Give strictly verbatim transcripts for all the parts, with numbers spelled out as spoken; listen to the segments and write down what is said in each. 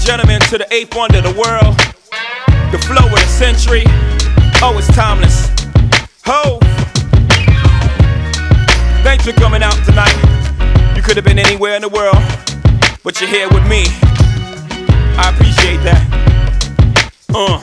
gentlemen, to the eighth wonder of the world, the flow of the century. Oh, it's timeless. Ho! Thanks for coming out tonight. You could have been anywhere in the world, but you're here with me. I appreciate that. Uh.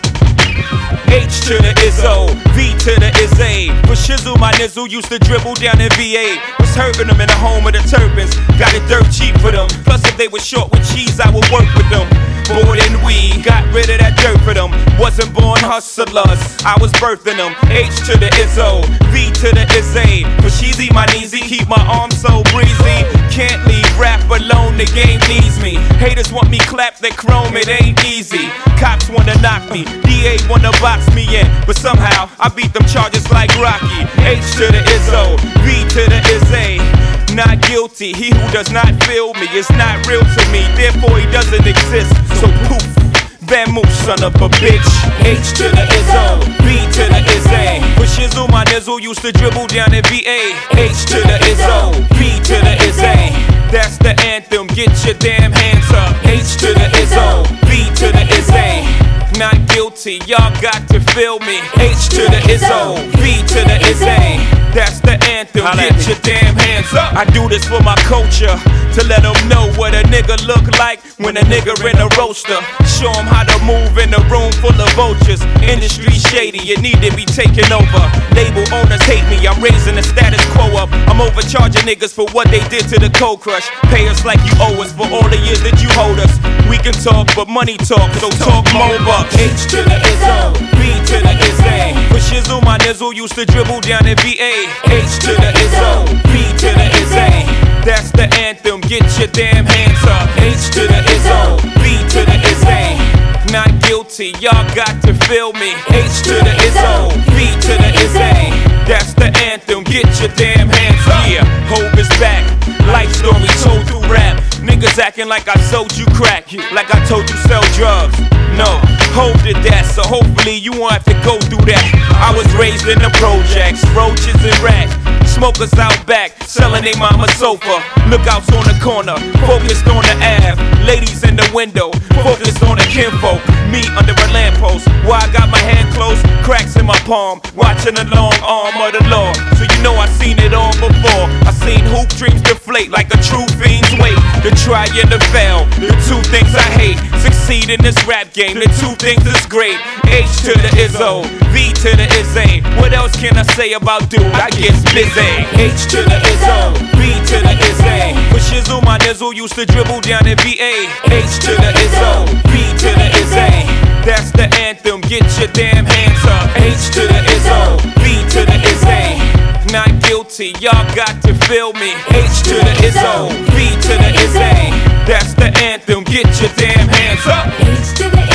H to the Izzo, V to the Izzy. With Shizzle, my nizzle used to dribble down in V A. Was hurting them in the home of the turbans. Got it dirt cheap for them. Plus, if they were short with cheese, I would work with them. Bored and weed, got rid of that dirt for them. Wasn't born hustlers, I was birthing them. H to the Izzo, V to the Izzy. For Sheezy, my kneesy, keep my arms so breezy. Can't leave rap alone, the game needs me. Haters want me clap that chrome, it ain't easy. Cops wanna knock me, D A wanna box me in, but somehow I beat them charges like Rocky. H to the Izzo, V to the Izzy. Not guilty, he who does not feel me is not real to me, therefore he doesn't exist. So poof, Van Moose, son of a bitch. H to the Izzo, V to the Izzy. With Shizzle, my nizzle used to dribble down in V A. H to the Izzo, V to the Izzy. That's the anthem, get your damn hands up. H to the Izzo, V to the Izzy. Not guilty, y'all got to feel me. H to the Izzo, V to the Izzy. That's the anthem, get your damn hands up. I do this for my culture, to let them know what a nigga look like when a nigga in a roaster. Show them how to move in a room full of vultures. Industry shady, you need to be taken over. Label owners hate me, I'm raising the status quo up. I'm overcharging niggas for what they did to the Cold Crush. Pay us like you owe us for all the years that you hold us. We can talk, but money talk, so talk more bucks. H to the Izzo, V to the Izzy. For Shizzle, my nizzle used to dribble down in V A. H to the Izzo, V to the Izzy. That's the anthem, get your damn hands up. H to the Izzo, V to the Izzy. Not guilty, y'all got to feel me. H to the Izzo, V to the Izzy. That's the anthem, get your damn hands up. Yeah, Hov is back, life story told through rap. Niggas acting like I sold you crack, like I told you sell drugs. No, Hov did that, so hopefully you won't have to go through that. I was raised in the projects, roaches and rats. Smokers out back, selling they mama sofa. Lookouts on the corner, focused on the Ave. Ladies in the window, focused on the kinfolk. Me under a lamppost, while I got my hand closed, cracks in my palm, watching the long arm of the law. So you know I seen it all before. I seen hoop dreams deflate like a true fiend's weight. The try and the fail, the two things I hate. Succeed in this rap game, the two things is great. H to the Izzo, V to the Izzy. What else can I say about dude? I get busy. H to the Izzo, V to the Izzy. For Shizzle, my nizzle used to dribble down in V A. H to the Izzo, V to the Izzy. That's the anthem, get your damn hands up. H to the Izzo, V to the Izzy. Not guilty, y'all got to feel me. H to the Izzo, V to the Izzy. That's the anthem, get your damn hands up. H to the